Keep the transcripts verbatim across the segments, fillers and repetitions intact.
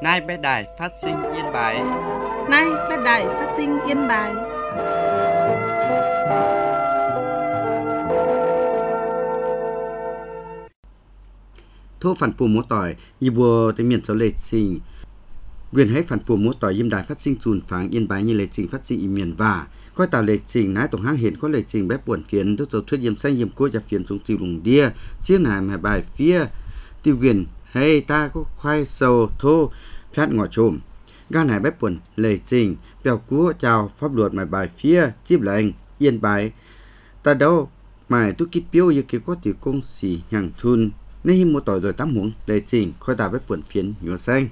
Nay bé đài phát sinh Yên Bái. Nay bé đài phát sinh Yên Bái. Thu phản phù mô tỏi, như bùa tới miền số lệ trình. Quyền hãy phản phù mô tỏi yêm đài phát sinh chùn pháng Yên Bái như lệ trình phát sinh y miền và. Coi tàu lệ trình nái tổng hang hiện có lệ trình bé buồn phiến tức tàu thuyết yêm xanh yêm cô và phiến xuống chiều lùng đia. Chiếc này mà bài phía tiêu quyền hay ta có khoai sầu thô phát ngõ trồm. Ga này bé buồn lệ trình bèo cua chào pháp luật mà bài phía chiếp lệnh Yên Bái. Ta đâu mà tôi kít biếu như kiểu có tiểu công sĩ nhàng thun. Nên một tỏi rồi tắm muỗng lệ trình coi tàu bé buồn phiến nhỏ xanh.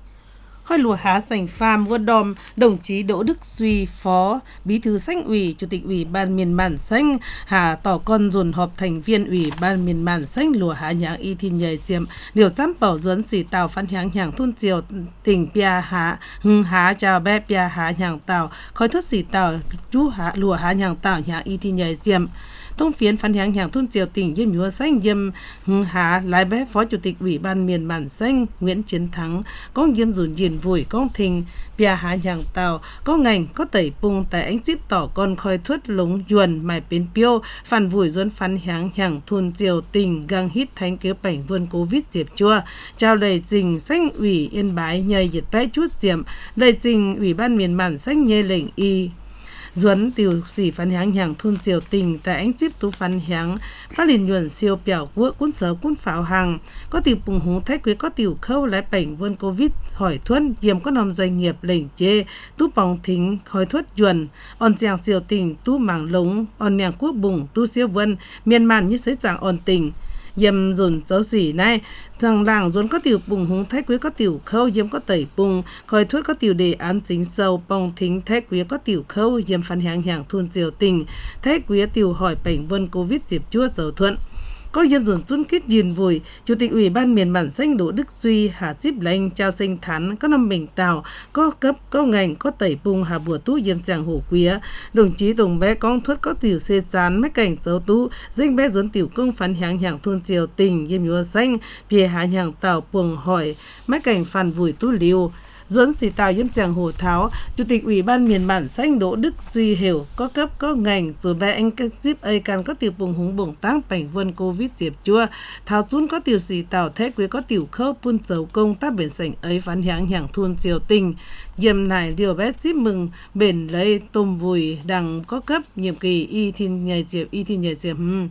Hoi lùa há sành pham vua đòm, đồng chí Đỗ Đức Duy, Phó Bí thư Xanh ủy, Chủ tịch Ủy ban Miền Bản Xanh, hà tỏ con dồn họp thành viên Ủy ban Miền Bản Xanh lùa há nhàng y thiên nhầy chiếm, điều chăm bảo duấn xỉ tàu phan nhàng nhàng thun chiều tỉnh Pia Há, hưng há chào bé Pia Há nhàng tàu, khói thuất xỉ tàu chú há lùa há nhàng tàu nhàng y thiên nhầy chiếm. Thông phiến phán hàng hàng thôn triều tỉnh Diêm Nhúa Xanh Diêm Hưng Há lái bé Phó Chủ tịch Ủy ban Miền Bản Xanh Nguyễn Chiến Thắng có Diêm Dùn Diền Vùi có Thình Pia Há hàng tàu có ngành có tẩy bùng tại ánh chip tỏ con khoi thuất lống yuan mài bến piêu phản vùi duân phán hàng hàng thôn triều tỉnh gang hít thánh kế cảnh vươn Covid diệp chua chào lời trình Xanh ủy Yên Bái nhầy nhiệt bé chút diệm lời trình Ủy ban Miền Bản Xanh nhê lệnh y Duấn tiểu sĩ phán hàng hàng thôn triều tình tại ánh chip tú phán hàng các liền nhuận siêu biểu quốc cuốn sở cuốn pháo hàng có tiểu bùng húng thái quý có tiểu khâu lái bệnh vươn Covid hỏi thuân diệm có nằm doanh nghiệp lệnh chê tú bóng thính khói thuất nhuận on giang siêu tình tú mảng lống on nhàng quốc bùng tú siêu vân miền màn như sấy giảng on tình Diêm dồn dấu xỉ này thằng làng dồn có tiểu bùng húng thái quý có tiểu khâu diêm có tẩy bùng khói thuốc có tiểu đề án chính sâu bong thính thái quý có tiểu khâu diêm phán hàng hàng thôn triều tình thái quý tiểu hỏi bệnh vân Covid dịp chua dầu thuận có diêm dồn chun kết diền vùi Chủ tịch Ủy ban Miền Bản Xanh Đỗ Đức Duy hà chip lệnh trao sinh thắn có năm bình tàu có cấp có ngành có tẩy bùng hà bùa tú diêm chàng hổ quý đồng chí Tùng bé con thuất có tiểu xê chán mấy cảnh dấu tú dinh bé dồn tiểu công phán hàng hàng thôn triều tình diêm nhúa xanh phía hà hàng tàu buồng hỏi mấy cảnh phản vùi tú liêu Duẫn xì tàu diêm chàng hồ tháo Chủ tịch Ủy ban Miền Bản Xanh Đỗ Đức Duy hiểu có cấp có ngành rồi bé anh cái zip ấy can có tiểu bùng húng bùng tăng cảnh vân Covid diệp chua tháo chún có tiểu xì tàu thế quý có tiểu khâu pun dấu công tác biển sảnh ấy phán hàng hàng thôn triều tình diêm này điều bé zip mừng bền lấy tôm vùi đằng có cấp nhiệm kỳ y thiên nhầy diệp y thiên nhầy diệp hmm.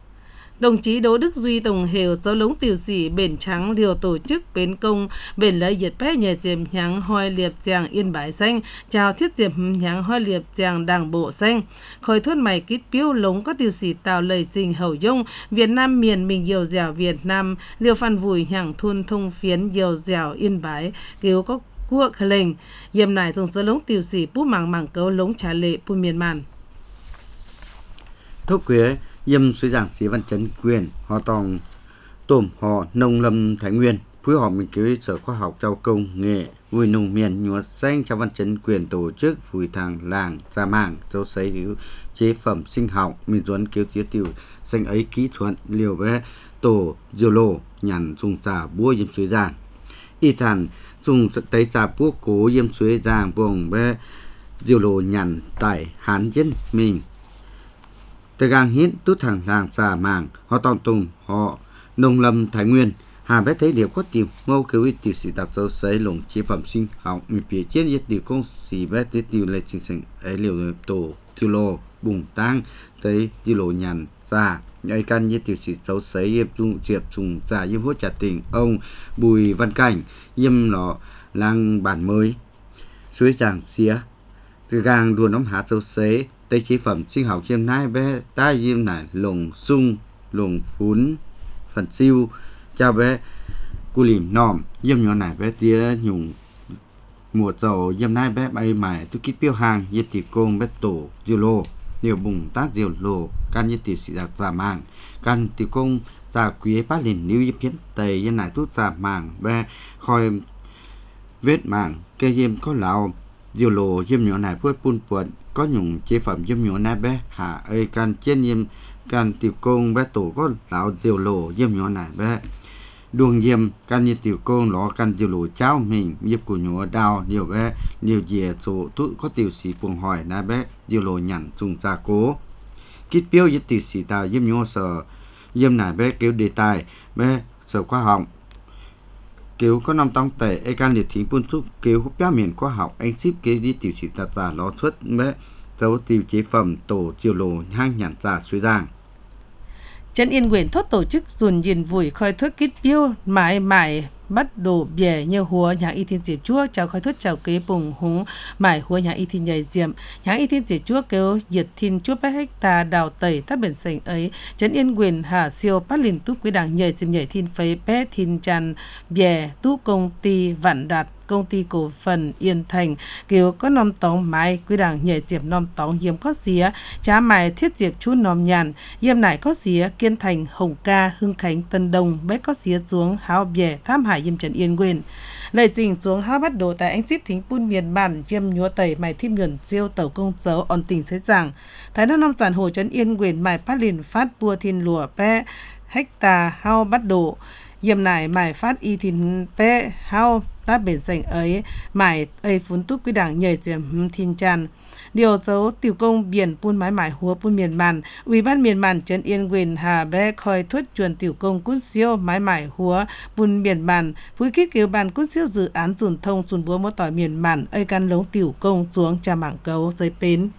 Đồng chí Đỗ Đức Duy tổng hiệu dấu lống tiểu sĩ bền trắng điều tổ chức bến công bền lấy diệt bé nhà diệm nháng hoi liệp giàng Yên Bái Xanh chào thiết diệm nháng hoi liệp giàng đảng bộ xanh khởi thốt mày kít piêu lống có tiểu sĩ tàu lời trình hậu dung Việt Nam miền mình dìu dẻo Việt Nam liều phan vùi hàng thôn thông phiến dìu dẻo Yên Bái cứu có quốc khả lệnh diệm này tổng dấu lống tiểu sĩ bút mảng mảng cấu lống trả lệ bút miền màn Thúc quế Diêm suy giảng sĩ văn chấn quyền họ tòng tôm họ nông lâm Thái Nguyên phối hợp mình cứu sở khoa học trao công nghệ vui nông miền nhúa xanh cho văn chấn quyền tổ chức vui thằng làng gia màng dấu sấy cứu chế phẩm sinh học mình duẫn cứu chế tiểu xanh ấy kỹ thuật liều bé tổ diều lô nhằn dùng trà búa diêm suy giảng y thàn dùng tay trà búa cố diêm suy giảng buồng bé diều lô nhằn tại hán dân mình từ gang hít tút thẳng làng xà màng họ tòng tùng họ nông lâm Thái Nguyên hà bé thấy điều có tiểu ngô cứu ít tiểu sĩ đặc dấu sấy lồng chế phẩm sinh học người phía chết nhất tiểu công sĩ bé tới tiểu lệ trình sinh ấy liều tổ tiêu lô bùng tăng tới tiêu lô nhàn xa nhảy căn nhất tiểu sĩ dấu sấy yếm trung diệp trùng giả yếm hốt trả tình ông Bùi Văn Cảnh yếm nó làng bản mới suối giảng xía từ gang đua nóng hạt dấu sấy tây chế phẩm sinh học chiêm nai bé ta diêm này lồng sung lồng phún phần siêu cho bé cu lìm nòm diêm nhỏ này bé tía nhung mùa dầu diêm nai bé bay mài tu kít piêu hàng nhiệt tỷ công bé tổ diều lô điều bùng tác diều lô can nhiệt tỷ sĩ giặc giả màng can tỷ công giả quý bát liền níu diêm kiến tây diêm này tút giả màng bé khoi vết màng cây diêm có lão diều lô diêm nhỏ này phơi pun puộn có nhung chế phẩm diêm nhỏ này bé hạ ơi can trên diêm can tiểu công bé tổ có lão diều lô diêm nhỏ này bé đường diêm can như tiểu công ló can tiểu lỗ cháu mình nhiếp của nhúa đào nhiều bé nhiều dìa số tụ có tiểu sĩ buồng hỏi na bé tiểu lỗ nhằn dùng gia cố kít biểu với tiểu sĩ tao diêm nhúa sở diêm này bé kiểu đề tài bé sở khoa học kiểu có năm tông tệ ai can liệt thính buôn xúc kiểu hút béo miền khoa học anh ship kiểu đi tiểu sĩ tà giả ló xuất bé dấu tiểu chế phẩm tổ tiểu lỗ hang nhằn giả suy giang Trấn Yên Nguyễn thốt tổ chức dùn dìn vùi khơi thuốc kít biêu mãi mãi bắt đổ bể nhiều hùa nhà y thiên diệp chúa chào khơi thuốc chào kế bùng húng mãi hùa nhà y thiên nhảy diệm nhà y thiên diệp chúa kêu diệt thiên chúa bách hecta đào tẩy tác biển sành ấy Trấn Yên Nguyễn hà siêu bắt lìn túc quý đảng nhảy diệm nhảy thiên phế bé thiên tràn bể tu công ty vạn đạt công ty cổ phần Yên Thành kêu có nom tóng mái quý đảng nhảy diệp nom tóng hiếm có xía trả mái thiết diệp chú nom nhàn hiếm nải có xía Kiên Thành Hồng Ca Hưng Khánh Tân Đông bé có xía xuống háo bể tham hải hiếm Trấn Yên Nguyễn lời trình xuống háo bắt đồ tại anh ship thính bun miền bản chiêm nhúa tẩy mài thím nhuận siêu tàu công dấu on tỉnh sẽ rằng thái đất năm giản hồ Trấn Yên Nguyễn mài phát liền phát bua thiên lùa bé hecta hao bắt đồ hiểm nải mài phát y thìn bé hao ta bền sành ấy mài ấy phun túc quý đảng nhảy diệm thiên tràn điều dấu tiểu công biển buôn mái mải húa buôn miền màn ủy ban miền màn Trấn Yên Nguyễn hà bé khoi thuất chuẩn tiểu công cút siêu mái mải húa buôn miền màn phối kết kêu bàn cút siêu dự án dùn thông dùn búa mô tỏi miền màn ơi căn lống tiểu công xuống trà mảng cấu dây pến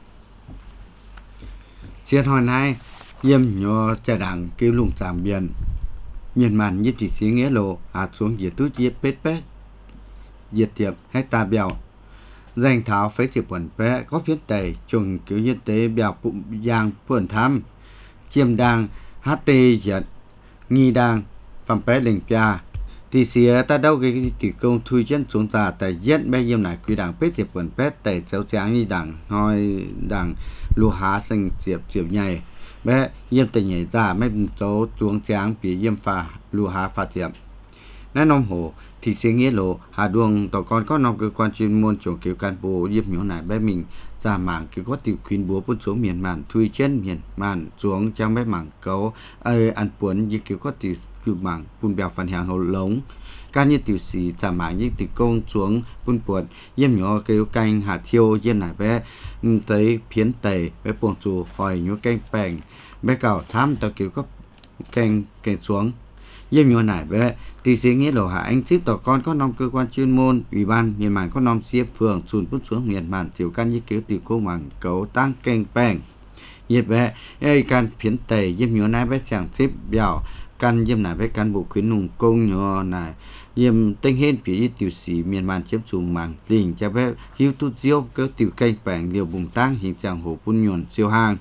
Chiết hồi nay yếm nhô trà đảng kêu lùng giảm biển miền màn như tỷ xí nghĩa lộ hạt xuống diệt túi diệt bết bết diệt tiệp hecta bèo danh tháo phế tiệp quần bé có phiến tẩy trùng kiểu như tế bèo bụng giang phượng tham chiêm đang hát tê giật nghi đang phẩm bé lình pia tỷ xía ta đâu cái tỷ công thui chân xuống già tại giết bé yếm này quy đảng phế tiệp quần bé tẩy chéo tráng như đảng hoi đảng lúa há sinh diệp diệp nhảy bé yếm tẩy nhảy ra mấy chỗ chuông tráng bị yếm pha lúa há pha tiệp nãy nông hồ thì sẽ nghĩa lộ hà đường tàu con có nông cơ quan chuyên môn trồng kiểu can bộ yếm nhỏ này bé mình ra mảng kiểu có tiểu khuyên búa bốn số miền màn thui trên miền màn xuống trong bé mảng cấu ơi ăn cuốn như kiểu có tiểu kiểu mảng phun bèo phần hàng hồ lống can như tiểu sĩ ra mảng như tiểu công xuống phun buồn yếm nhỏ kiểu canh hà thiêu yếm này bé tới phiến tẩy bé buồn chùa hỏi nhú canh bèn bé cào tham tàu kiểu có canh canh xuống yếm nhỏ này bé tỷ sĩ nghĩa lộ hạ anh ship tàu con có năm cơ quan chuyên môn ủy ban miền màn có năm xếp phường sùn bút xuống miền màn tiểu can như kiểu tiểu cô mảng cấu tăng kênh bèn nhiệt bé ai can phiến tẩy yếm nhỏ này bé chẳng ship bèo can yếm này bé can bộ khuyến nùng công nhỏ này yếm tinh hên phía tiểu sĩ miền màn chiếm chùm mảng tỉnh cho bé hiếu tút diêu cơ tiểu kênh bèn liều bùng tăng hình trạng hồ phun nhuận siêu hang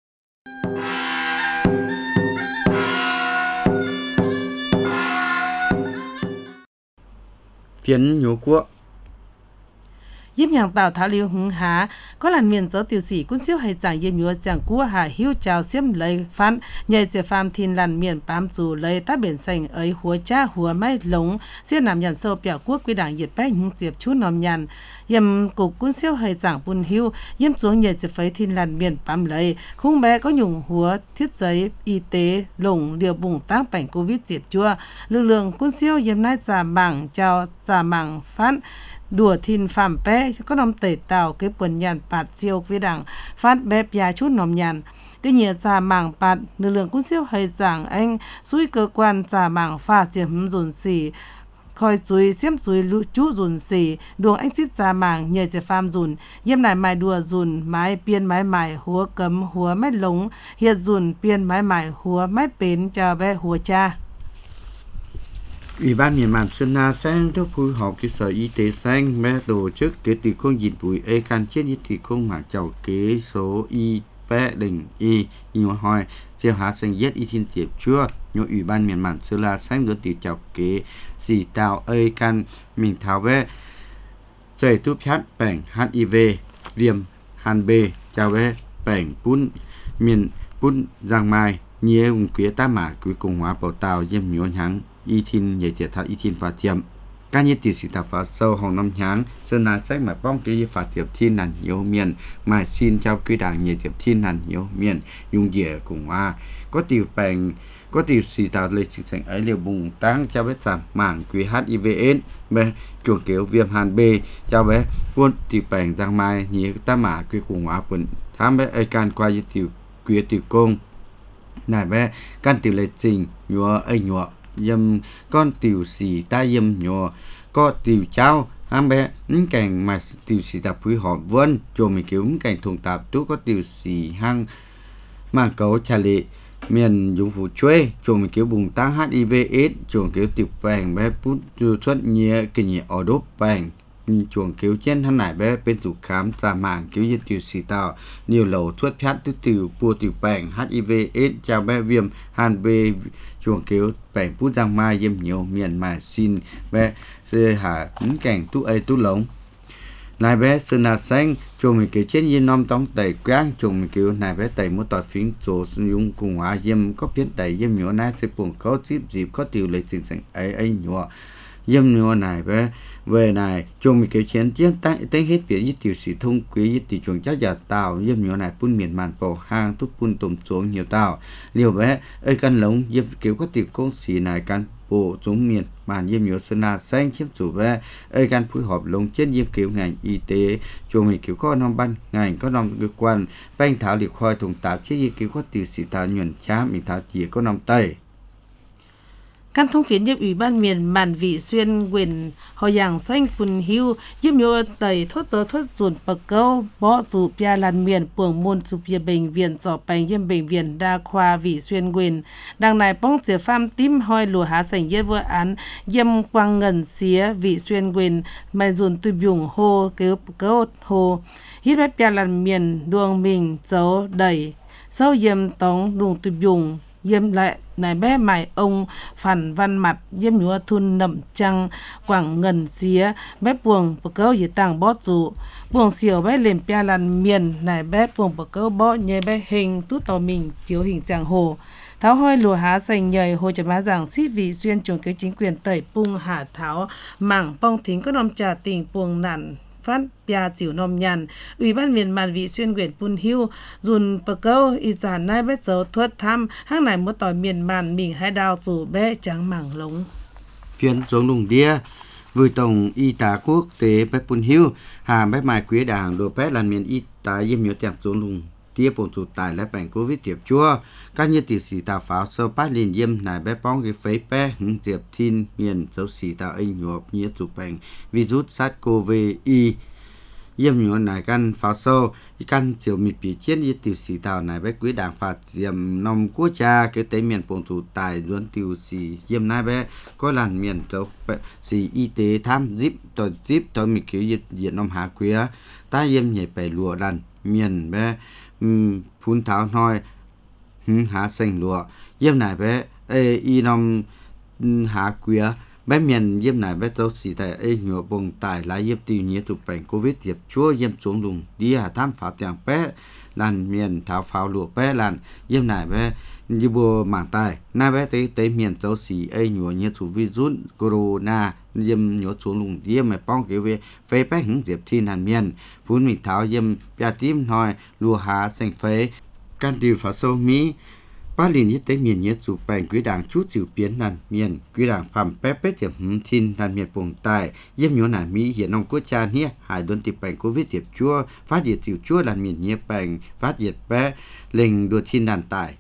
phiến nhố quốc yếm nhàng tàu thảo liêu hứng há có lần miền gió tiểu sĩ quân siêu hay chẳng yếm nhúa chẳng cua hà hiếu chào xiêm lấy phán nhảy chế phàm thiên lần miền bám dù lấy tá biển sành ấy hùa cha hùa máy lống xiên nằm nhàn sâu bèo quốc quy đảng nhiệt bách hứng diệp chú nòm nhàn yếm cục quân siêu hay chẳng bùn hiếu yếm xuống nhảy chế phấy thiên lần miền bám lấy khung bé có nhung hùa thiết giấy y tế lồng liều bùng tăng bệnh covid diệp chua lực lượng quân siêu yếm nái giả mảng chào giả mảng phán đùa thiên phạm bé có nằm tẩy tàu cái quần nhàn bạt siêu với đảng phát bé bia chút nòm nhàn cái nhiệt giả mảng bạt lực lượng quân siêu hay giảng anh suy cơ quan giả mảng pha chiếm dồn xỉ khoi chuối xiêm chuối lũ chú dồn xỉ đường anh ship giả mảng nhờ sẽ pham dồn yếm này mài đùa dồn mái piên mái mài húa cấm húa mái lống hiệt dồn piên mái mài húa mái bến cho bé húa cha Ủy ban miền màn Xuân Na sang theo phối hợp với Sở Y tế xanh bé tổ chức kế tỷ công dịch vụ e can chết như tỷ công mạng chào kế số y bé đỉnh y nhỏ hỏi chiều hạ sinh yết y thiên tiệp chua nhỏ Ủy ban miền màn Xuân Na sang được tỷ chào kế dì tạo e can mình tháo bé chạy túp hát bảnh hát i vê viêm hàn bê chào bé bảnh bún miền bún giang mai nhé ung quế tá mã cuối cùng hóa bảo tàu diêm nhốn hắng y thiên nhảy tiệt thao y thiên và chiêm các nhiệt tiểu sĩ thảo phá sâu hồng năm nháng sơn là sách mà bong cái phá tiệp thiên nàn nhiều miền mà xin trao quy đảng nhiệt tiệp thiên nàn nhiều miền dùng dĩa cùng hoa có tiểu bèn có tiểu sĩ thảo lấy chính sách ấy liều bùng tăng cho bé giảm mảng quý hát i vê ết bé chuồng kéo viêm hàn B cho bé quân tiểu bèn giang mai nhớ ta mã quý cùng hoa quần tham bé ai can qua nhiệt tiểu quý tiểu công này bé can tiểu lấy trình nhựa ấy nhựa dâm con tiểu sĩ ta dâm nhựa có tiểu cháu ham bé những cảnh mà tiểu sĩ tập quý họ vân cho mình kiểu những cảnh thùng tạp tú có tiểu sĩ hăng mang cấu trà lệ miền dùng phủ chuối cho mình kiểu bùng tăng hát i vê ết chuồng kiểu tiểu bèn bé bút xuất nhẹ kinh nhẹ ở đốt bèn chuồng kiểu trên thân này bé bên chủ khám giả mảng kiểu như tiểu sĩ tạo nhiều lầu thuốc phát từ tiểu bùa tiểu bèn hát i vê ết chào bé viêm hàn B chuồng kiểu bèn bút giang mai dâm nhiều miền mà xin bé sẽ hạ những cảnh tú ấy tú lống này bé sơn là xanh chuồng mình kiểu trên yên nom tông tẩy quang chuồng mình kiểu này bé tẩy một tỏi phiến số sử dụng cùng hóa dâm có biến tẩy dâm nhỏ này sẽ buồn có dịp dịp có tiểu lịch trình sẵn ấy ấy nhỏ dâm nhỏ này bé về này chuồng mình kiểu chiến chiến tăng tăng hết việc với tiểu sĩ thông quý với tiểu chuồng chắc giả tàu dâm nhỏ này phun miền màn bầu hang thúc phun tôm xuống nhiều tàu liều bé ơi căn lống dâm kiểu có tiểu công sĩ này căn bộ xuống miền màn dâm nhỏ sơn là xanh chiếm chủ bé ơi căn phối hợp lông trên dâm kiểu ngành y tế chuồng mình kiểu có năm ban ngành có năm cơ quan banh thảo liệt khoi thùng tạp chứ dâm kiểu có tiểu sĩ thảo nhuận chá mình thảo chỉ có năm tây căn thông phiến giúp ủy ban miền màn vị xuyên quyền họ giảng xanh phun hưu giúp nhớ tẩy thốt giờ thốt dùn bậc câu bỏ dù bia lan miền puồng môn dù bia bệnh viện dọ bành dâm bệnh viện đa khoa vị xuyên quyền đằng này bóng chế pham tím hoi lùa há sành yết vợ án dâm quang ngần xía vị xuyên quyền mày dùn tùy biùng hô cứu câu hồ hít bếp bia lan miền đuông mình dấu đẩy sau dâm tống đùng tùy biùng yếm lại này bé mày ông phản văn mặt yếm nhúa thun nậm trăng quảng ngần xía bé buồng bờ câu gì tàng bót dụ buồng xiều bé lên pia lan miền này bé buồng bờ câu bó nhẹ bé hình tút tò mình chiếu hình trạng hồ tháo hoi lùa há sành nhầy hồ chấm há giảng xí vị xuyên chuồng cái chính quyền tẩy pung hạ tháo mảng bong thính có nom trà tình buồng nản phát bia chịu nom nhàn ủy ban miền màn vị xuyên quyền pun hưu dùn bờ câu y giản nai bé dấu thuất thăm hang này một tỏi miền màn mình hai đào dù bé trắng mảng lống phiên xuống lùng đĩa vừa tổng y tá quốc tế bé pun hưu hà bé mai quý đảng đồ bé làm miền y tá yếm nhiều tiền xuống lùng đĩa bổn chủ tài lại bệnh covid tiệp chua các như tiểu sĩ tàu pháo sơ bát liền yếm này bé bóng cái phế bé hứng tiệp thiên miền dấu sĩ tàu anh nhộp nhiệt chủ bệnh virus SARS-CoV-2 yếm nhỏ này căn pháo sâu căn chiều mịt bị chiến như tiểu sĩ tàu này bé quý đảng phạt yếm nông quốc gia cái tế miền bổn chủ tài luôn tiểu sĩ yếm này bé có làn miền dấu sĩ y tế tham zip tội zip tội mịt kiểu dịch diện nông hạ quý ta yếm nhảy bày lùa làn miền bé Um, phun tháo nói um, há xanh lụa yếm này bé ê y nông um, há quía bé miền yếm này bé châu xì tại ê nhựa bông tài lá yếm tiêu nhía tụ bệnh covid tiệp chúa yếm xuống lùng đi hà tham phá tiếng bé làn miền tháo pháo lụa bé làn yếm này bé như bùa mảng tài na bé tới tới miền châu xì ê nhựa nhía tụ virus corona yếm nhựa xuống lùng yếm mà bong kiểu về phê bé hứng diệp thiên hàn miền phun mình tháo yếm bia tím nói lùa há xanh phế can điều phá sâu mỹ ba liền nhất tế miền nhất chủ bệnh quý đảng chút chịu biến nàn miền quý đảng phạm bé bé tiệp hứng thiên nàn miền bồng tài yếm nhựa nàn mỹ hiện ông quốc gia nhé hải đơn tiệp bệnh covid tiệp chua phát diệt chịu chua nàn miền nhé bệnh phát diệt bé lệnh đua thiên nàn tài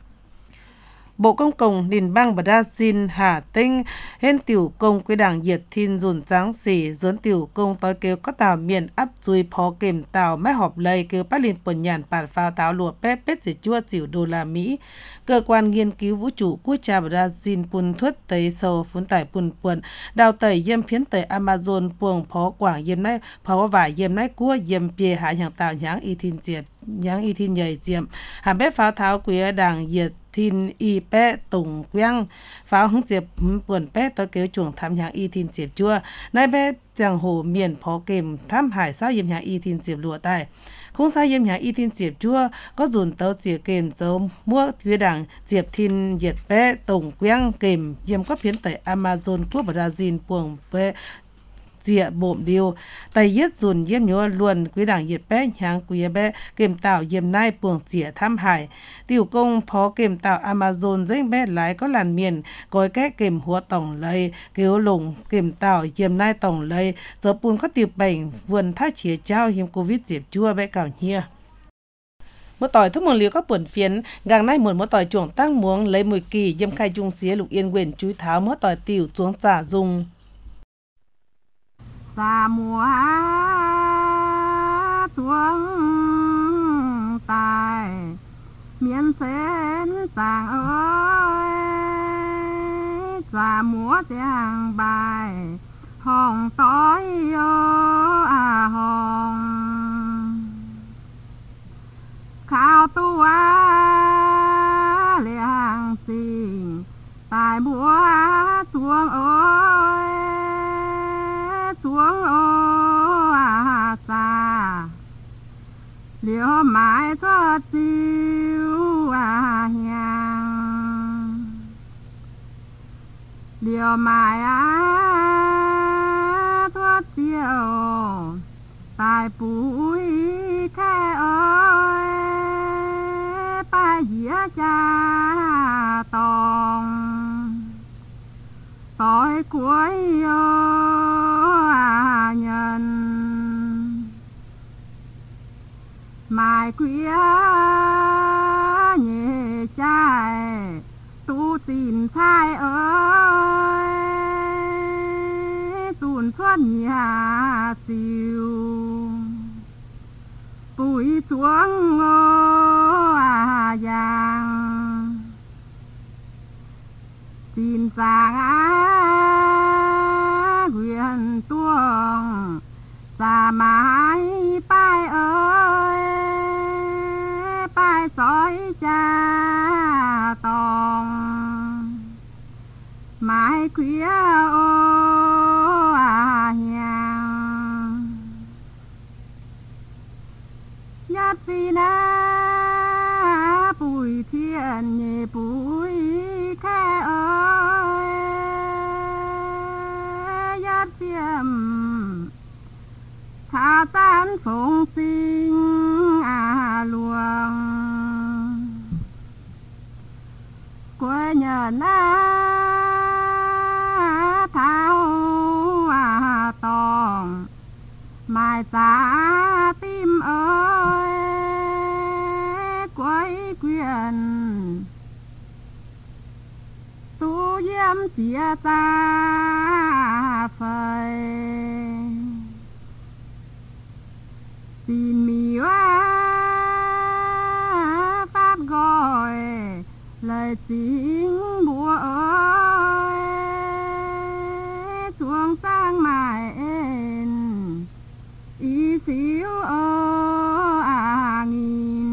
Bộ Công cộng Liên bang Brazil Hà Tinh hên tiểu công quý đảng diệt thiên dùn trắng xỉ dốn tiểu công tối kêu có tàu miền áp dùi phó kềm tàu máy họp lây kêu bắt liền bẩn nhàn bản phao táo lụa pép pết chỉ chua chịu đô la Mỹ. Cơ quan nghiên cứu vũ trụ quốc gia Brazil pun thuất tấy sâu phun tải pun puần đào tẩy yêm phiến tẩy Amazon puồng phó quảng yêm nái phó vải yêm nái cua yêm bia hạ hàng tạo nháng y thiên diệp nháng y thiên nhảy diệm hàm bếp pháo tháo quý đảng diệt thiên y bé tùng quang pháo hứng diệp buồn bé tới kêu chuồng tham nhang y thiên diệp chua nay bé giang hồ miền phó kềm tham hải sao yếm nhang y thiên diệp lụa tài không sao yếm nhang y thiên diệp chua có dùn tàu chìa kềm dấu mua quý đảng diệp thiên diệt bé tùng quang kềm yếm có phiến tẩy Amazon của Brazil buồn bé dịa bộm điều tay yết dùn yếm nhúa luôn quý đảng yết bé nháng quý bé kềm tạo yếm nai buồng dịa tham hải tiểu công phó kềm tạo Amazon danh bé lái có làn miền gói cái kềm húa tổng lấy kêu lủng kềm tạo yếm nai tổng lấy giờ bùn có tiệp bệnh vườn thái chĩa trao hiểm covid dịp chua bé cào nhiaมื่อต่อยทุกเมืองเลียวก็เปิดเฟียนกลางในเหมือนเมื่อต่อยจ่วงตั้งมวงเลยมวยกี่เยี่ยมใครจุงเสียลูกเอียนเว้นจุ้ยเท้าเมื่อต่อยติวจวงจ่าจุงสามัวจวงตายเมียนเส้นต่างเอ้ยสามัวเจียงใบห้องต้อยโยอาห้องข้าวตัวเลี้ยงสิงตายบัวสวงโอ้ยสวงโอ้อาซาเหลียวหมายทอดจิวอาเฮียงเหลียวหมายอาทอดเจียวตายปุ๋ยแค่โอ้ยเหยียจาตองต่อยกล้วยโยอาเงินหมายเกวียเย่ใจตูตีนชายเอ้ยตูนชวนหยาสิวปุ๋ยสวงโง่ยางตีนสางเกวียนตัวสาหมายป้ายเอ้ยป้ายซอยจ้าตองหมายเกวียโออาเฮียงยัดสีนาปุ๋ยเทียนเย่ปุ๋ยแค่เอ้ยยัดเทียมข้าตันฝงสิงอาหลวงกล้วยเนินนาเท้าอาตองไม้สาติมเอ้ยกล้วยเกวียนตู้เยี่ยมเสียตาไฟตีนมีว่าฟาบก้อยเลยสิงบัวเอ้ยสวงสร้างไม้เอ็นอีสิวเอ้อางิน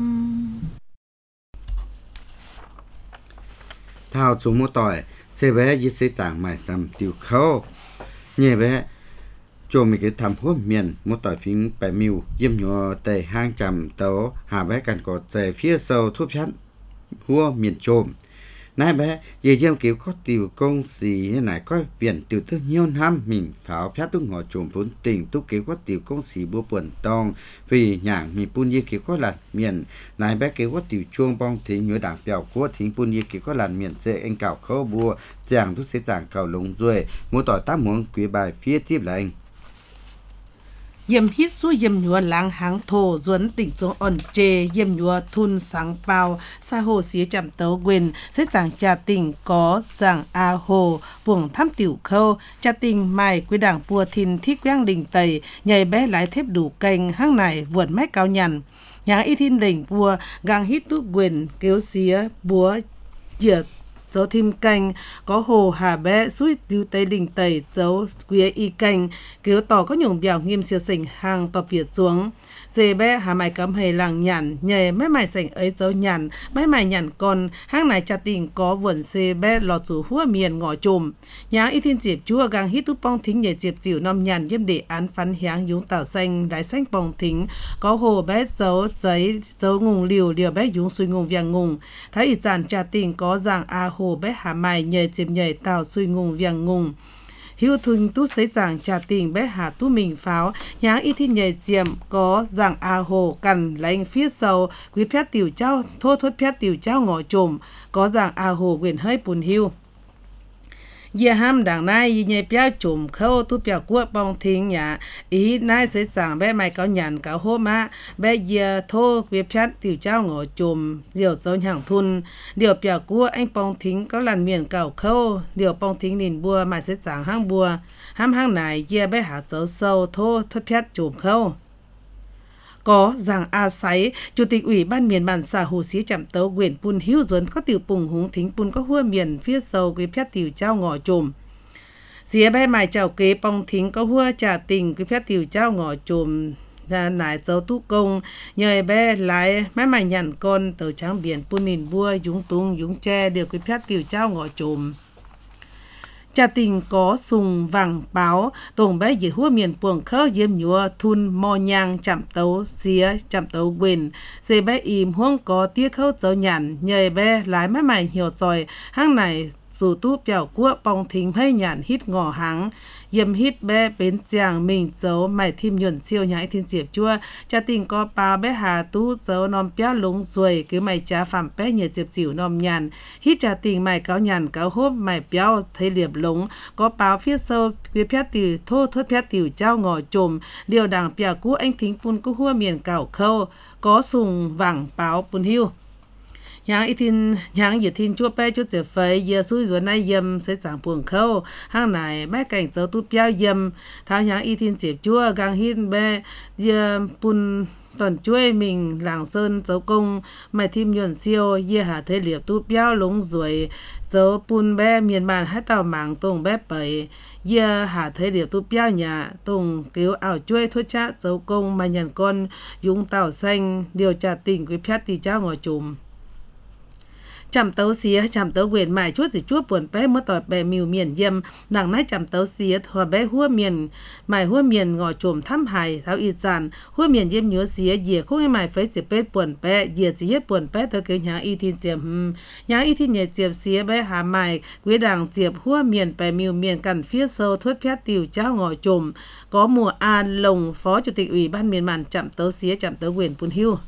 ท้าวจุงมื่อต่อยเสเวยิสิต่างหมายซ้ำติวเขาเนี่ยเวโจมีกิจทำพวกเมียนมื่อต่อยฟิงไปมิวเยี่ยมยัวแต่ห้างจำเตาหาแวกันกอดใจเฟี้ยเซาทุบชั้นหัวเมียนโจมนายแบ้เยี่ยเยี่ยมกิวก็ติวกงสีไหนก็เปลี่ยนติวตึ้งย้อนห้ามหมิ่งฝาวพระตุ้งหัวโจมพ้นติ่งตุกกิวก็ติวกงสีบัวป่วนตองฟีหย่างมีปุ่นเยี่ยกิวก็หลัดเมียนนายแบ้กิวก็ติวช่วงปองทิ้งเหนือด่างเปียวกัวทิ้งปุ่นเยี่ยกิวก็หลัดเมียนเสเอ็งเก่าเขาบัวจางทุกเสจางเก่าลงด้วยมัวต่อตั้งหมวงกุยบายเฟี้ยจีบแรงเยี่ยมฮิตสู้เยี่ยมหยัวหลังหางโถสวนติ่งจงอ่อนเจเยี่ยมหยัวทุนสังเปาซาโฮเสียจำเตาเวนเสจังจาติ่งกอสังอาโฮป่วงทำติ๋วเข้าจาติ่งไม้กุยด่างปัวทินที่แกว้งดิ่งไตใหญ่แบ้หลายเทพดูเก่งห้างในหวดไม้เกายันยางอีทินดิ่งปัวกางฮิตตุเวนเกียวเสียบัวเหยียดเจ้าทิมcanh có hồ hà bé suối tiêu tây đình tây dấu quía y canh kiểu tỏ có nhung biểu nghiêm siêu sình hàng tỏ biệt xuống dê bé hà mày cấm hề làng nhàn nhề mấy mày sành ấy dấu nhàn mấy mày nhàn con hang này cha tình có vườn xê bé lọt rủ hua miền ngõ trùm nhá y thiên diệp chúa gang hít tu pong thính nhề diệp dịu nom nhàn yếm để án phán hiáng dũng tảo xanh đái xanh pong thính có hồ bé dấu giấy dấu ngùng liều liều bé dũng suy ngùng viang ngùng thấy y giản cha tình có giang a hồ bé hà mày nhề diệp nhề tảo suy ngùng viang ngùng hiu thun tu sấy giảng trả tình bé hà tu mình pháo nháng y thiên nhảy chiềm có giảng a hồ cằn lánh phía sau quý phép tiểu trao thô thốt phép tiểu trao ngõ trùm có giảng a hồ quyền hơi bùn hiu Dìa ham đảng nai y nhảy béo chùm khâu tu béo quốc bong thính nhà ý nai sẽ giảng bé mày cáo nhàn cáo hô má bé dìa thô quý phép tiểu trao ngõ trùm điều dấu hàng thun điều béo quốc anh bong thính có lần miền cào khâu điều bong thính nìn bùa mày sẽ giảng hang bùa ham hang này dìa bé hạ dấu sâu thô thốt phép chùm khâu có giảng A Sáy, Chủ tịch Ủy ban miền bản xã Hồ Xí chạm tấu quyền Pun Hiếu Duấn có tiểu bùng húng thính Pun có hua miền phía sâu quý phép tiểu trao ngõ trùm. Xía bé mài chào kế bong thính có hua trả tình quý phép tiểu trao ngõ trùm ra nải dấu tú công nhờ bé lái máy mài nhằn con tàu trắng biển Pun nìn bua dũng tung dũng tre đều quý phép tiểu trao ngõ trùm. Cha tình có sùng vàng báo tổng bé dưới hua miền puồng khơ diêm nhúa thun mò nhang chạm tấu xía chạm tấu quyền xe bé im huông có tiếc khâu dấu nhàn nhờ bé lái máy mày hiểu rồi hang này dù tu bèo cua bong thính hay nhàn hít ngỏ háng yếm hít bé bến giang mình dấu mày thêm nhuận siêu nhãi thiên diệp chua cha tình có ba bé hà tu dấu nòm béo lúng ruồi cứ mày cha phạm bé nhờ diệp dịu nòm nhàn hít cha tình mày cáo nhàn cáo hốp mày béo thấy liệp lúng có báo phía sâu phía phép tiểu thô thốt phép tiểu trao ngò trùm điều đảng bèo cú anh thính pun cú hua miền cào khâu có sùng vàng báo pun hiu nhang y tin nhang y tin chua pe chút giờ phơi giờ suy rồi nay yếm sẽ chẳng buồn khâu hang này bé cảnh dấu tu béo yếm tháo nhang y tin chẹp chua gang hin be giờ pun tuần chuối mình làng sơn dấu công mày thêm nhuận siêu giờ hà thế liệp tu béo lúng rồi dấu pun bé miền bản hai tàu mảng tùng bé bảy giờ hà thế liệp tu béo nhà tùng cứu ảo chuối thuốc chát dấu công mà nhận con dùng tàu xanh điều trả tình quý phép tì trao ngồi chùm chạm tấu xía chạm tấu quyền mài chút gì chút buồn bé mất tỏi bé miu miền yếm đằng nãy chạm tấu xía hòa bé hua miền mài hua miền ngò chùm thăm hài tháo y giản hua miền yếm nhớ xía dìa không ai mài phải chỉ bé buồn bé dìa chỉ yết buồn bé tới kiểu nhà y thiên diệp nhà y thiên nhẹ diệp xía bé hà mài quý đằng diệp hua miền bé miu miền cằn phía sâu thốt phét tiểu trao ngò chùm có mùa a lồng phó chủ tịch ủy ban miền bản chạm tấu xía chạm tấu quyền Pun Hiu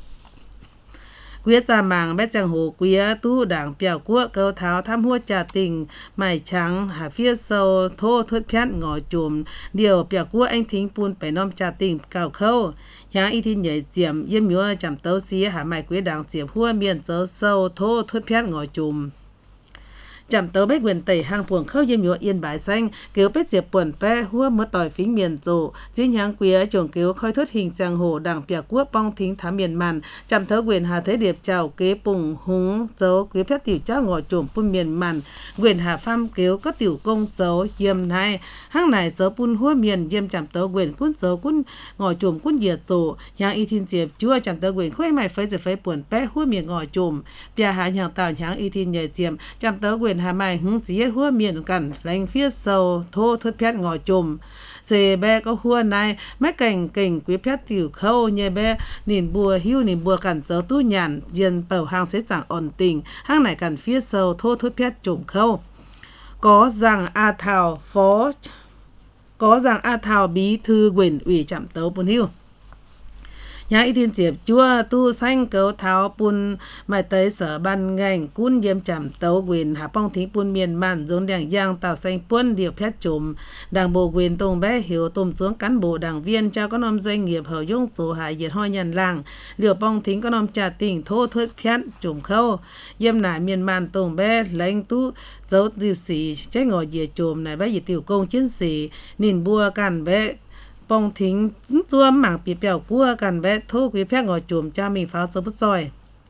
Quyết ra màng bé chẳng hồ quía tu đảng bèo quốc câu tháo tham hua trả tình mày trắng hà phía sâu thô thốt phét ngõ chùm điều bèo quốc anh thính Pun phải nom trả tình cào khâu nhà y thiên nhảy diệm yếm nhúa chạm tấu xía hà mày quyết đảng diệp hua miền dấu sâu thô thốt phét ngõ chùm chạm tấu bé quyền tẩy hàng buồng khâu yếm nhúa yên bãi xanh cứu bé diệp buồn bé hua mất tỏi phính miền rộ diễn nháng quía chồng cứu khơi thốt hình giang hồ đảng bèo quốc bong thính thám miền màn chạm tấu quyền hà thế điệp chào kế bùng húng dấu quý phép tiểu trao ngõ chùm Pun miền màn quyền hà pham cứu có tiểu công dấu yếm này hang này dấu Pun hua miền yếm chạm tấu quyền cún dấu cún ngõ chùm cún diệt rộ nháng y thiên diệp chua chạm tấu quyền khuê mày phơi diệp phơi buồn bé hua miền ngõ chùm bia hà nhàng tàu nháng y thiên nhảy diệm chạm tấu quyền hà mày hứng chỉ hua miền cằn lánh phía sâu thô thốt phét ngõ chùm dề bé có hua này mấy cảnh cảnh quý phét tiểu khâu nhẹ bé nìn bùa hiu nìn bùa cằn dấu tu nhàn diền bầu hàng sẽ chẳng ổn tình hang này cằn phía sâu thô thốt phét chùm khâu có rằng A Thảo phó có rằng A Thảo bí thư quyền ủy chạm tấu Pun Hiu nhà y thiên diệp chua tu xanh cấu tháo Pun mày tới sở ban ngành cún yếm chạm tấu quyền hạ bong thính Pun miền màn dồn đảng giang tạo xanh Pun điều phép chùm đảng bộ quyền tông bé hiểu tôm xuống cán bộ đảng viên cho có nom doanh nghiệp hở dung số hải diệt hoi nhàn làng liều bong thính có nom trả tình thô thốt phép chùm khâu yếm nải miền màn tông bé lãnh tu dấu tiêu sĩ trái ngồi diệt chùm này bé diệt tiểu công chiến sĩ nìn bua càn bé bong thính chua mảng bị bèo cuaกันbé thô quý phép ngồi chùm cha mình pháo sâu bút rồi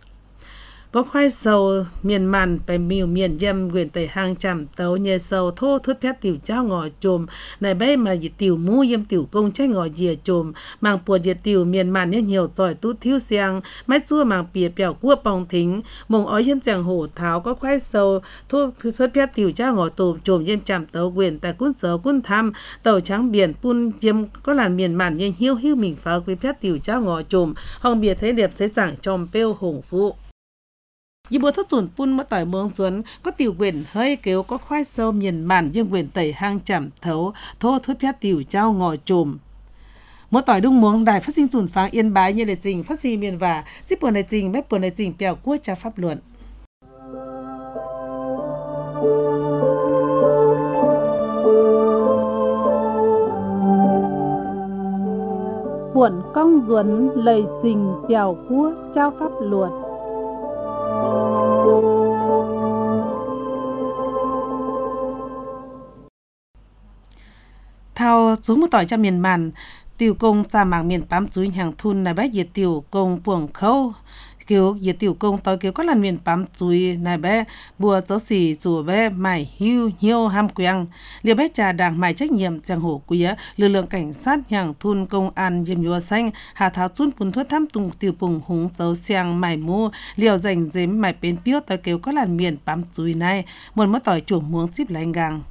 có khoai sầu miền mànไปmiu miền yếm quyền tẩy hàng chạm tấu nhẹ sầu thô thốt phép tiểu trao ngõ chùm này bé mà diệt tiểu mu yếm tiểu công trái ngõ dìa chùm mảng buồn diệt tiểu miền màn nhớ nhiều giỏi tu thiếu xiang máy chua mảng bìa bèo cua bong thính mông ói yếm chẳng hổ tháo có khoai sầu thô thốt phép tiểu trao ngõ tùm chùm yếm chạm tấu quyền tại cún sở cún tham tàu trắng biển Pun yếm có làn miền màn như hiu hiu mình pháo quý phép tiểu trao ngõ chùm hong bìa thế đẹp sẽ chẳng tròm pêu hùng phụ ยี่บัวทศจุนปุ่นมาต่อยเมืองสวนก็ติวเว่นเฮ้ยเกียวก็ควายโซมเย็นมันยังเว่นไต่ห้างจำเถาโทษทุบยัดติวเจ้างอจุ่มเมื่อต่อยดุ้งเมืองได้phát sinhจุนฟังเอียนบายnhư làจริงphát sinh miền và xíปุ่นในจริงไม่ปุ่นในจริงเปียวกู้จะpháp luật buồn cong duẩn lời trình chèo cua trao pháp luật thao xuống một tỏi cho miền màn tiểu công ra mạng miền bám chuối hàng thun này bé diệt tiểu công buồng khâu kiểu diệt tiểu công tỏi kiểu có lần miền bám chuối này bé bùa giáo sĩ rùa bé mải hiu hiu ham queng liều bé trà đảng mải trách nhiệm giang hồ quý lực lượng cảnh sát hàng thun công an diêm nhúa xanh hà tháo chun phun thuốc thăm tung tiểu bùng húng dấu xiang mải mu liều dành dếm mải bên piốt tỏi kiểu có lần miền bám chuối này muốn mất tỏi chuồng muống chip lanh gang.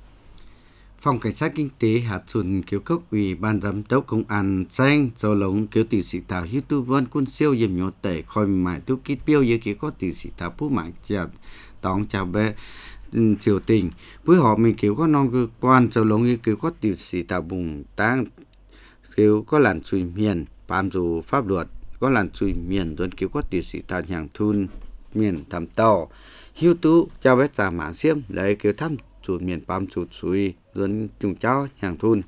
Phòng Cảnh sát Kinh tế Hạt Xuân Kiếu cấp ủy ban giám đốc công an xanh do lống kiếu tỷ sĩ tàu hiếu tu vân quân siêu dìm nhô tẩy khôi mãi tu kít biêu dưới kiếu có tỷ sĩ tàu phú mãi chặt tóng chào bé triều tình với họ mình kiếu có non cơ quan do lống như kiếu có tỷ sĩ tàu bùng tăng kiếu có làn xùi miền bám dù pháp luật có làn xùi miền tuần kiếu có tỷ sĩ tàu hàng thun miền thầm tàu hiếu tu chào bé trả mã xiêm lấy kiếu thăm chủ miền bám sụt suy dẫn trùng cháu hàng thun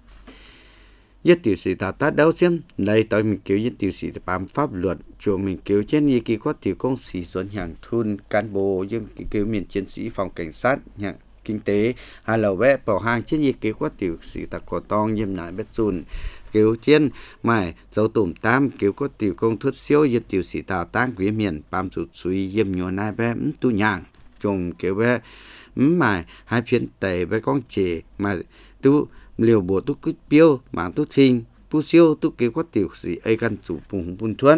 nhất tiểu sĩ ta ta đấu xem lấy tới mình kêu nhất tiểu sĩ bám pháp luật chủ mình kêu trên như kia có tiểu công sĩ dẫn hàng thun cán bộ nhưng kêu miền chiến sĩ phòng cảnh sát hàng kinh tế hay là vẽ bảo hàng trên như kia có tiểu sĩ ta có tong nhưng lại bất chun kêu trên mày dấu tủm tam kêu có tiểu công thất siêu nhất tiểu sĩ ta tăng quý miền bám sụt suy yếm nhô nai vẽ tu nhàng trùng kêu vẽ mà hai phiên tẩy với con trẻ mà tu liều bộ tu cứ biêu mà tu thinh tu siêu tu kêu có tiểu sĩ ấy căn chủ phùng bùn thuận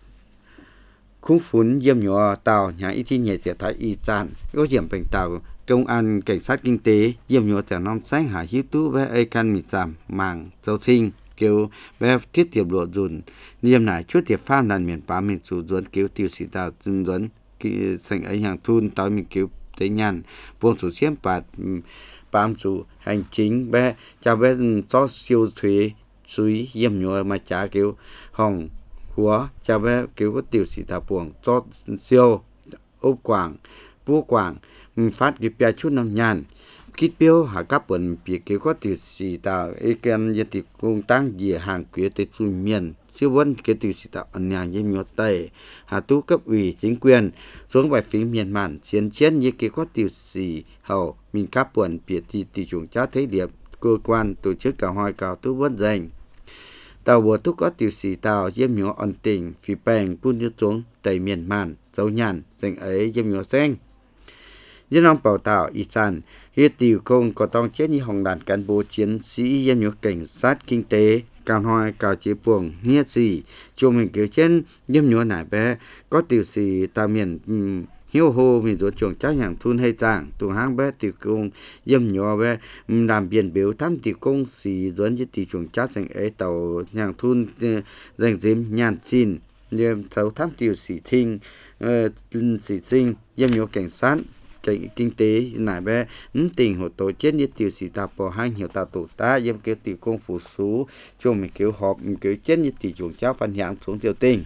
khung phun yếm nhỏ tàu nhà y thi nhẹ sẽ thái y tràn có điểm bệnh tàu công an cảnh sát kinh tế yếm nhỏ trẻ non xanh hải hiếu tu với ấy căn mì giảm màng dâu thinh kêu về thiết tiệp lộ dùn niềm này chút tiệp pha lần miền bá miền chủ duẩn kêu tiểu sĩ tàu dùn duẩn cái thành ấy hàng thun tàu mình kêu tế nhàn buông số xiêm bạt bám số hành chính bé cho bé cho siêu thuế suy yếm nhựa mà trả kiểu hồng húa cho bé kiểu có tiểu sĩ thảo buông cho siêu ốp quảng búa quảng phát cái bia chút năm nhàn kít biếu hạ cấp bẩn bị kiểu có tiểu sĩ thảo ấy ken dân thì công tăng dìa hàng quý tới xuôi miền siêu vấn cái tiểu sĩ tạo ở nhà như nhột tây hà tu cấp ủy chính quyền xuống bài phím miền màn chiến chiến như cái có tiểu sĩ hậu mình cấp buồn biệt thì tỷ chúng cha thấy điểm cơ quan tổ chức cả hai cao tu vấn dành tàu bùa tu có tiểu sĩ tàu yếm nhỏ ẩn tình phí bèn phun như xuống tây miền màn dấu nhàn dành ấy yếm nhỏ xanh dân ông bảo tạo y sản hiện tiểu công có tông chết như hồng đàn cán bộ chiến sĩ yếm nhỏ cảnh sát kinh tế cao hoa cao chế buồng hiết sĩ cho mình kiểu trên yếm nhỏ nải bé có tiểu sĩ tàu miền um, hiếu hồ mình rồi chuồng chắc hàng thun hay giảng tuồng hang bé tiểu công yếm nhỏ bé um, làm biển biểu thăm tiểu công sĩ dẫn với tiểu chuồng chắc dành ấy tàu hàng thun dành dếm nhàn xin yếm tàu thăm tiểu sĩ thinh uh, sĩ sinh yếm nhỏ cảnh sát kinh tế nải bé tình hồ tổ chức như tiểu sĩ tàu bỏ hai nhiều tàu tổ ta yếm kêu tiểu công phủ số cho mình kêu họp mình kêu chết như tiểu chuồng chắc phân hạng xuống tiểu tình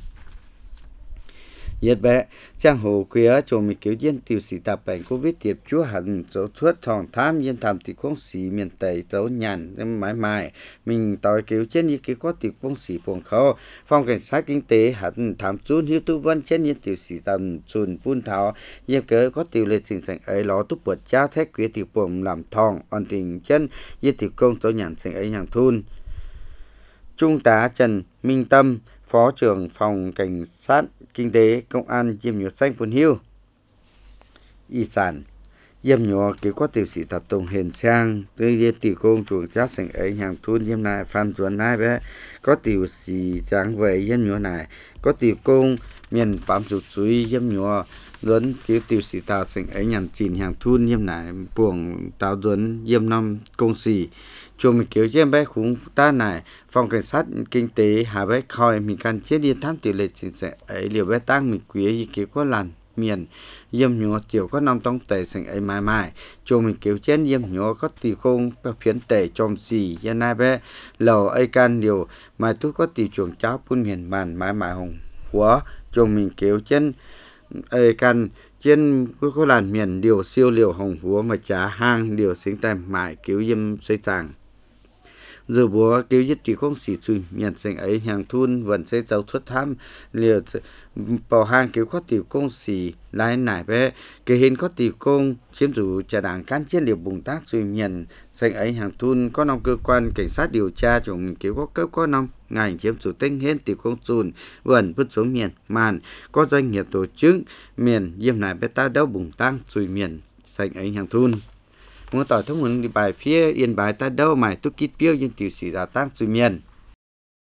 Nhật bé, trang hồ quê cho mình cứu dân tiểu sĩ tạp bệnh Covid tiệp chúa hẳn dấu thuất thòng tham dân thảm tiểu công sĩ miền Tây dấu nhàn mãi mãi. Mình tỏi cứu trên như cái có tiểu công sĩ buồng khâu. Phòng cảnh sát kinh tế hẳn thảm chun hiếu tu vân trên như tiểu sĩ tầm chun phun thảo. Dịp kế có tiểu lệ trình sành ấy ló túc bật cha thách quê tiểu buồng làm thòng. On tình chân như tiểu công dấu nhàn sành ấy nhàng thun. Trung tá Trần Minh Tâm, Phó trưởng phòng cảnh sát kinh tế công an Diêm Nhật Xanh Phun Hiêu y sản Diêm nhỏ kiểu có tiểu sĩ tập tùng hiền sang tuy nhiên tiểu công chuồng chắc sành ấy hàng thôn Diêm này phan chuẩn này bé có tiểu sĩ tráng về Diêm nhỏ này có tiểu công miền bám sụt suối Diêm nhỏ dẫn kiểu tiểu sĩ tạo sành ấy nhàn chìn hàng thôn Diêm này buồng tạo dẫn Diêm năm công sĩ cho mình kiểu trên bé khủng ta này phòng cảnh sát kinh tế hà bé khoi mình can chết đi thăm tiểu lệ chính sẽ ấy liệu bé tăng mình quý gì kiểu có lần miền yếm nhỏ chiều có năm tông tệ sành ấy mãi mãi cho mình kiểu chén yếm nhỏ có tỷ không các phiến tệ trong gì hiện nay bé lầu ấy can điều mà tôi có tỷ chuồng cháu phun miền bàn mãi mãi hồng quá cho mình kiểu chén ấy can trên cứ có làn miền điều siêu liều hồng húa mà trả hang điều sinh tèm mãi kiểu yếm xây tàng giờ búa kêu nhất chỉ không xỉ chùi miền sinh ấy hàng thun vẫn sẽ giàu thuất tham liều bảo hàng kiểu có tiểu công xỉ lái nải bé cái hình có tiểu công chiếm chủ trả đảng cán chiến liều bùng tác chùi miền sinh ấy hàng thun có năm cơ quan cảnh sát điều tra chủng kiểu có cấp có năm ngành chiếm chủ tinh hết tiểu công chùn vẫn vứt xuống miền màn có doanh nghiệp tổ chức miền diêm nải bé ta đâu bùng tăng chùi miền sinh ấy hàng thun muốn tỏi thông muốn đi bài phía yên bài ta đâu mày tôi kít tiêu nhưng tiểu sĩ giả tăng suy miền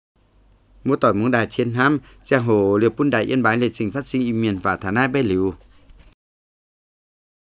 muốn tỏi muốn đài thiên ham giang hồ liều bún đại yên bài lịch trình phát sinh im miền và thả nai bay liều